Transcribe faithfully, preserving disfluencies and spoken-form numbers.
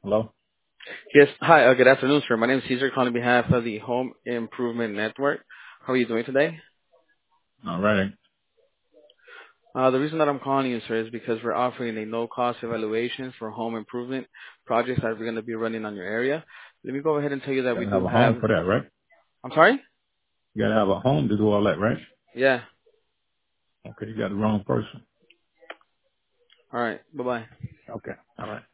Hello? Yes. Hi, uh, good afternoon, sir. My name is Caesar, calling on behalf of the Home Improvement Network. How are you doing today? All right. Uh, the reason that I'm calling you, sir, is because we're offering a no-cost evaluation for home improvement projects that we're going to be running on your area. Let me go ahead and tell you that You we gotta have do a home have. for that, right? I'm sorry? You gotta have a home to do all that, right? Yeah. Okay, you got the wrong person. All right. Bye-bye. Okay. All right.